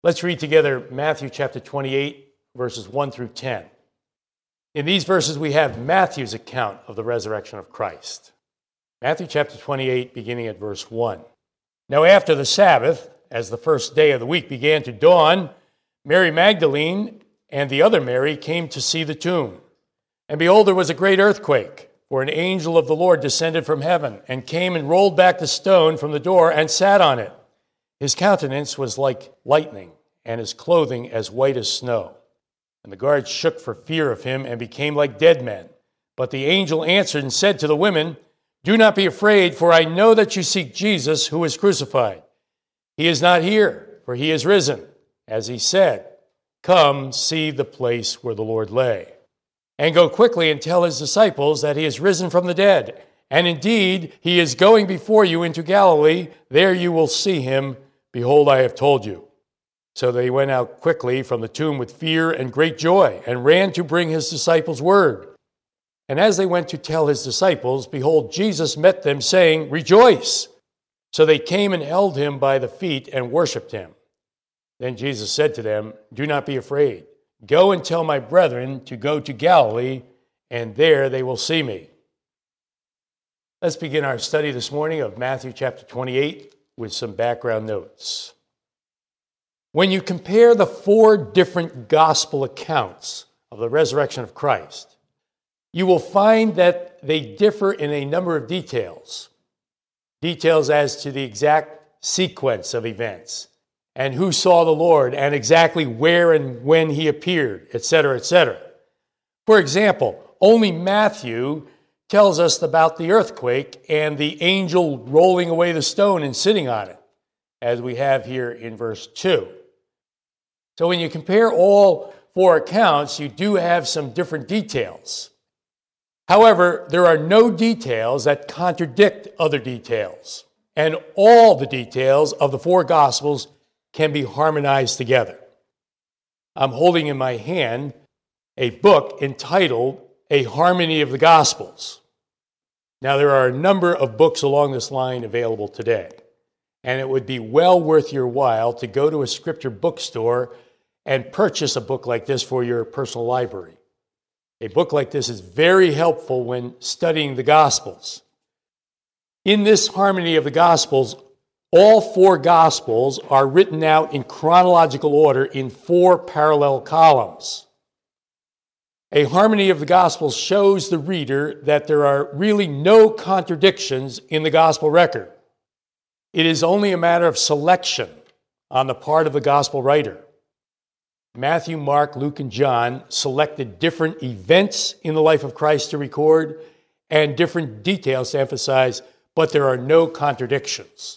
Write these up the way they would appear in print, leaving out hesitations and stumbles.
Let's read together Matthew chapter 28, verses 1 through 10. In these verses, we have Matthew's account of the resurrection of Christ. Matthew chapter 28, beginning at verse 1. Now after the Sabbath, as the first day of the week began to dawn, Mary Magdalene and the other Mary came to see the tomb. And behold, there was a great earthquake, for an angel of the Lord descended from heaven, and came and rolled back the stone from the door and sat on it. His countenance was like lightning, and his clothing as white as snow. And the guards shook for fear of him and became like dead men. But the angel answered and said to the women, "Do not be afraid, for I know that you seek Jesus who was crucified. He is not here, for he is risen, as he said. Come, see the place where the Lord lay. And go quickly and tell his disciples that he is risen from the dead. And indeed, he is going before you into Galilee. There you will see him. Behold, I have told you." So they went out quickly from the tomb with fear and great joy, and ran to bring his disciples word. And as they went to tell his disciples, behold, Jesus met them, saying, "Rejoice!" So they came and held him by the feet and worshipped him. Then Jesus said to them, "Do not be afraid. Go and tell my brethren to go to Galilee, and there they will see me." Let's begin our study this morning of Matthew chapter 28 with some background notes. When you compare the four different gospel accounts of the resurrection of Christ, you will find that they differ in a number of details. Details as to the exact sequence of events, and who saw the Lord, and exactly where and when he appeared, etc., etc. For example, only Matthew tells us about the earthquake and the angel rolling away the stone and sitting on it, as we have here in verse 2. So when you compare all four accounts, you do have some different details. However, there are no details that contradict other details, and all the details of the four Gospels can be harmonized together. I'm holding in my hand a book entitled A Harmony of the Gospels. Now, there are a number of books along this line available today, and it would be well worth your while to go to a scripture bookstore and purchase a book like this for your personal library. A book like this is very helpful when studying the Gospels. In this Harmony of the Gospels, all four Gospels are written out in chronological order in four parallel columns. A Harmony of the Gospels shows the reader that there are really no contradictions in the Gospel record. It is only a matter of selection on the part of the Gospel writer. Matthew, Mark, Luke, and John selected different events in the life of Christ to record and different details to emphasize, but there are no contradictions.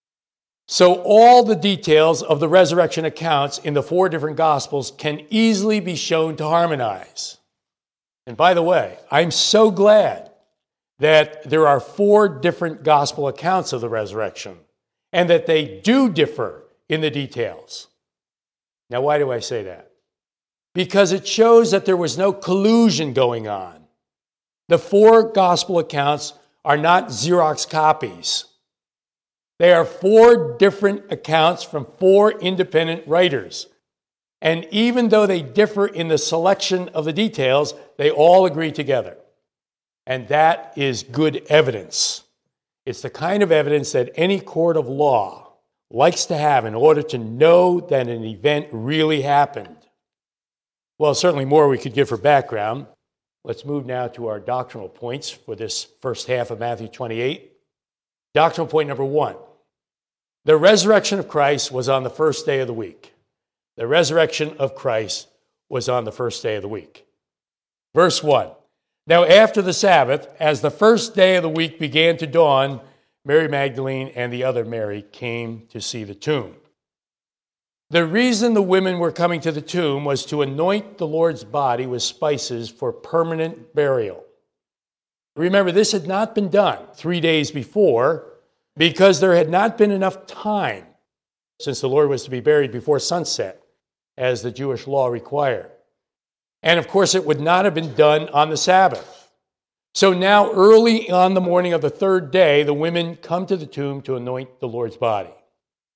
So all the details of the resurrection accounts in the four different Gospels can easily be shown to harmonize. And by the way, I'm so glad that there are four different Gospel accounts of the resurrection and that they do differ in the details. Now, why do I say that? Because it shows that there was no collusion going on. The four Gospel accounts are not Xerox copies. They are four different accounts from four independent writers. And even though they differ in the selection of the details, they all agree together. And that is good evidence. It's the kind of evidence that any court of law likes to have in order to know that an event really happened. Well, certainly more we could give for background. Let's move now to our doctrinal points for this first half of Matthew 28. Doctrinal point number 1. The resurrection of Christ was on the first day of the week. The resurrection of Christ was on the first day of the week. Verse 1. Now after the Sabbath, as the first day of the week began to dawn, Mary Magdalene and the other Mary came to see the tomb. The reason the women were coming to the tomb was to anoint the Lord's body with spices for permanent burial. Remember, this had not been done 3 days before because there had not been enough time since the Lord was to be buried before sunset, as the Jewish law required. And of course, it would not have been done on the Sabbath. So now, early on the morning of the third day, the women come to the tomb to anoint the Lord's body.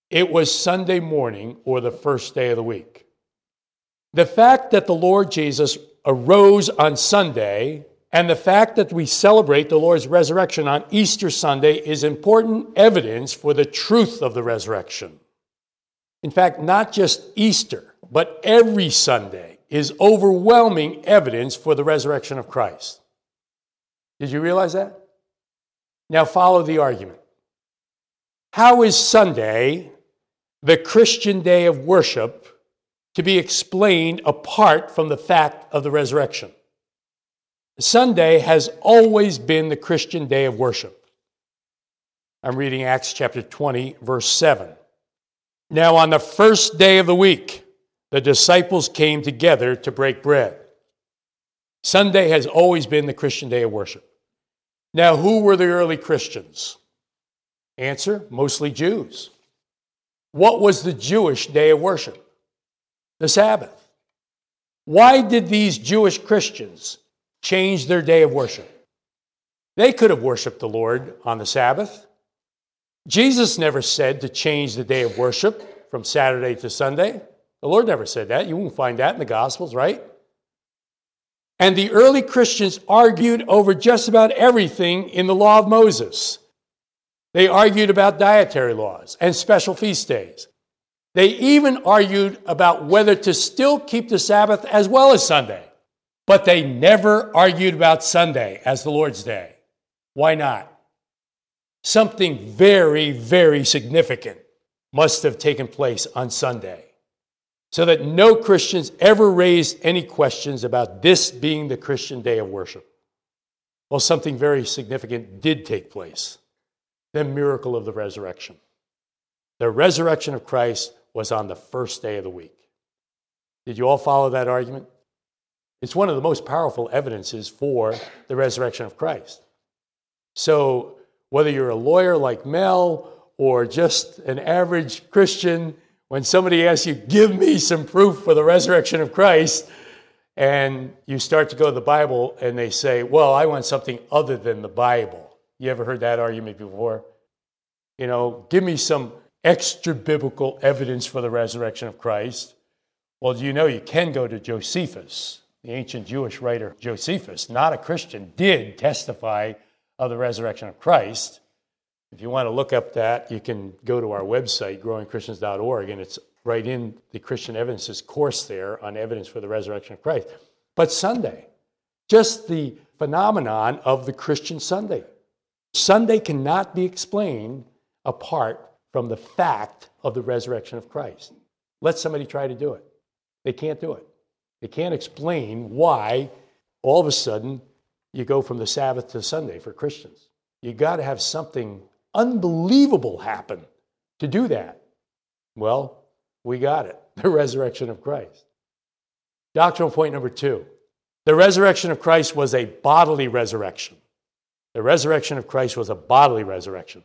It was Sunday morning or the first day of the week. The fact that the Lord Jesus arose on Sunday and the fact that we celebrate the Lord's resurrection on Easter Sunday is important evidence for the truth of the resurrection. In fact, not just Easter, but every Sunday is overwhelming evidence for the resurrection of Christ. Did you realize that? Now follow the argument. How is Sunday, the Christian day of worship, to be explained apart from the fact of the resurrection? Sunday has always been the Christian day of worship. I'm reading Acts chapter 20, verse 7. Now on the first day of the week, the disciples came together to break bread. Sunday has always been the Christian day of worship. Now, who were the early Christians? Answer, mostly Jews. What was the Jewish day of worship? The Sabbath. Why did these Jewish Christians change their day of worship? They could have worshiped the Lord on the Sabbath. Jesus never said to change the day of worship from Saturday to Sunday. The Lord never said that. You won't find that in the Gospels, right? And the early Christians argued over just about everything in the law of Moses. They argued about dietary laws and special feast days. They even argued about whether to still keep the Sabbath as well as Sunday. But they never argued about Sunday as the Lord's day. Why not? Something very, very significant must have taken place on Sunday, so that no Christians ever raised any questions about this being the Christian day of worship. Well, something very significant did take place. The miracle of the resurrection. The resurrection of Christ was on the first day of the week. Did you all follow that argument? It's one of the most powerful evidences for the resurrection of Christ. So whether you're a lawyer like Mel or just an average Christian, when somebody asks you, give me some proof for the resurrection of Christ, and you start to go to the Bible and they say, well, I want something other than the Bible. You ever heard that argument before? Give me some extra biblical evidence for the resurrection of Christ. Well, do you know you can go to Josephus, the ancient Jewish writer Josephus, not a Christian, did testify of the resurrection of Christ. If you want to look up that, you can go to our website, growingchristians.org, and it's right in the Christian Evidences course there on evidence for the resurrection of Christ. But Sunday, just the phenomenon of the Christian Sunday. Sunday cannot be explained apart from the fact of the resurrection of Christ. Let somebody try to do it. They can't do it. They can't explain why all of a sudden you go from the Sabbath to Sunday for Christians. You got to have something unbelievable happen to do that. Well, we got it. The resurrection of Christ. Doctrinal point number 2. The resurrection of Christ was a bodily resurrection. The resurrection of Christ was a bodily resurrection.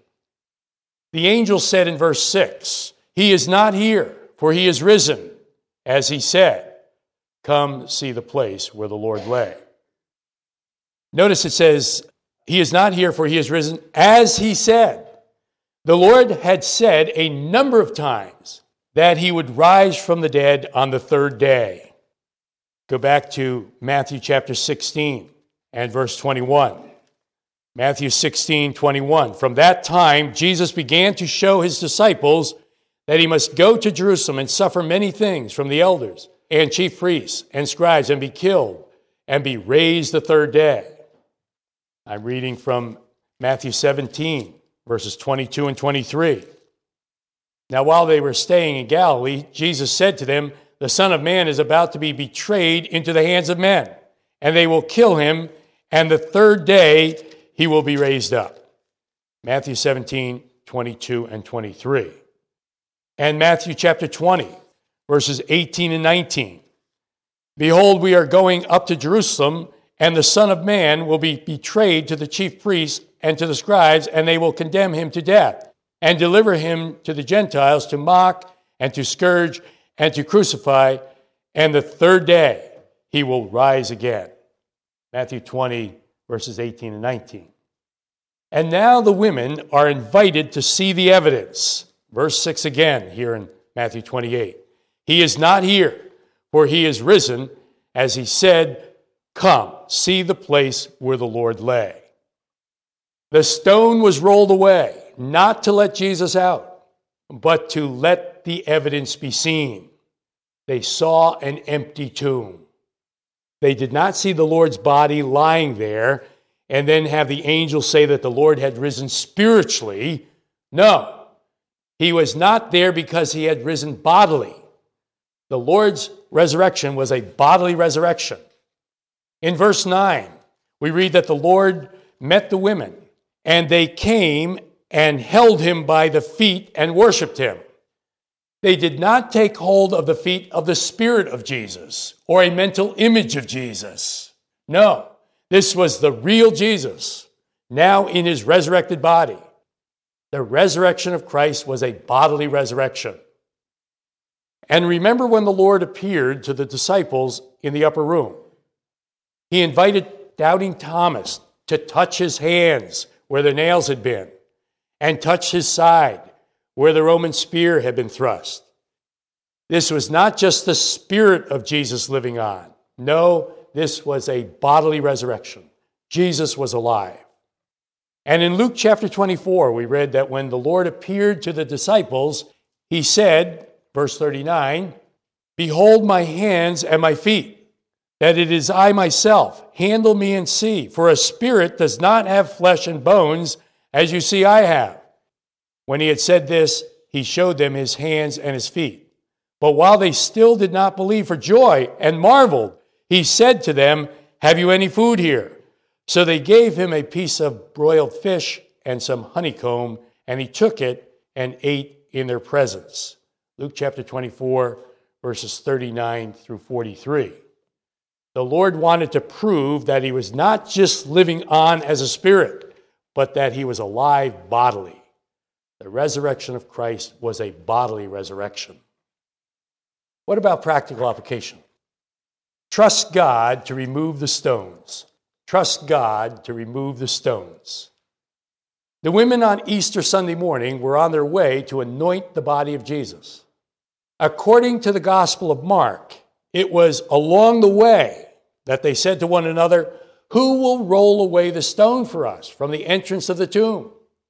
The angel said in verse 6, he is not here, for he is risen, as he said. Come see the place where the Lord lay. Notice it says, he is not here, for he is risen, as he said. The Lord had said a number of times that he would rise from the dead on the third day. Go back to Matthew chapter 16 and verse 21. Matthew 16:21. From that time, Jesus began to show his disciples that he must go to Jerusalem and suffer many things from the elders and chief priests and scribes and be killed and be raised the third day. I'm reading from Matthew 17, verses 22 and 23. Now, while they were staying in Galilee, Jesus said to them, the Son of Man is about to be betrayed into the hands of men, and they will kill him, and the third day he will be raised up. Matthew 17, 22 and 23. And Matthew chapter 20, verses 18 and 19. Behold, we are going up to Jerusalem, and the Son of Man will be betrayed to the chief priests and to the scribes, and they will condemn him to death, and deliver him to the Gentiles to mock and to scourge and to crucify, and the third day he will rise again. Matthew 20, verses 18 and 19. And now the women are invited to see the evidence. Verse 6 again here in Matthew 28. He is not here, for he is risen, as he said, come, see the place where the Lord lay. The stone was rolled away, not to let Jesus out, but to let the evidence be seen. They saw an empty tomb. They did not see the Lord's body lying there and then have the angel say that the Lord had risen spiritually. No, he was not there because he had risen bodily. The Lord's resurrection was a bodily resurrection. In verse 9, we read that the Lord met the women, and they came and held him by the feet and worshiped him. They did not take hold of the feet of the Spirit of Jesus or a mental image of Jesus. No, this was the real Jesus, now in his resurrected body. The resurrection of Christ was a bodily resurrection. And remember when the Lord appeared to the disciples in the upper room. He invited doubting Thomas to touch his hands where the nails had been, and touch his side where the Roman spear had been thrust. This was not just the Spirit of Jesus living on. No, this was a bodily resurrection. Jesus was alive. And in Luke chapter 24, we read that when the Lord appeared to the disciples, he said, verse 39, behold my hands and my feet, that it is I myself. Handle me and see, for a spirit does not have flesh and bones, as you see I have. When he had said this, he showed them his hands and his feet. But while they still did not believe for joy and marveled, he said to them, have you any food here? So they gave him a piece of broiled fish and some honeycomb, and he took it and ate in their presence. Luke chapter 24, verses 39 through 43. The Lord wanted to prove that he was not just living on as a spirit, but that he was alive bodily. The resurrection of Christ was a bodily resurrection. What about practical application? Trust God to remove the stones. Trust God to remove the stones. The women on Easter Sunday morning were on their way to anoint the body of Jesus. According to the Gospel of Mark, it was along the way that they said to one another, who will roll away the stone for us from the entrance of the tomb?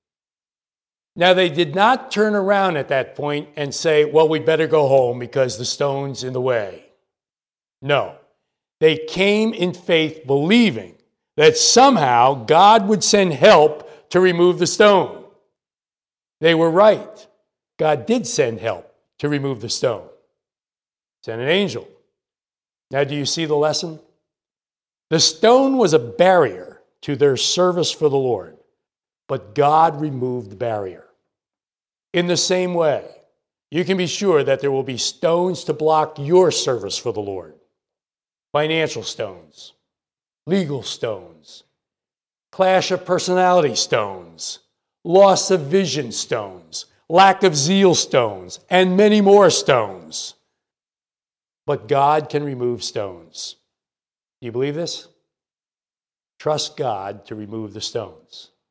Now, they did not turn around at that point and say, well, we better go home because the stone's in the way. No, they came in faith believing that somehow God would send help to remove the stone. They were right. God did send help to remove the stone. Send an angel. Now, do you see the lesson? The stone was a barrier to their service for the Lord, but God removed the barrier. In the same way, you can be sure that there will be stones to block your service for the Lord. Financial stones, legal stones, clash of personality stones, loss of vision stones, lack of zeal stones, and many more stones. But God can remove stones. Do you believe this? Trust God to remove the stones.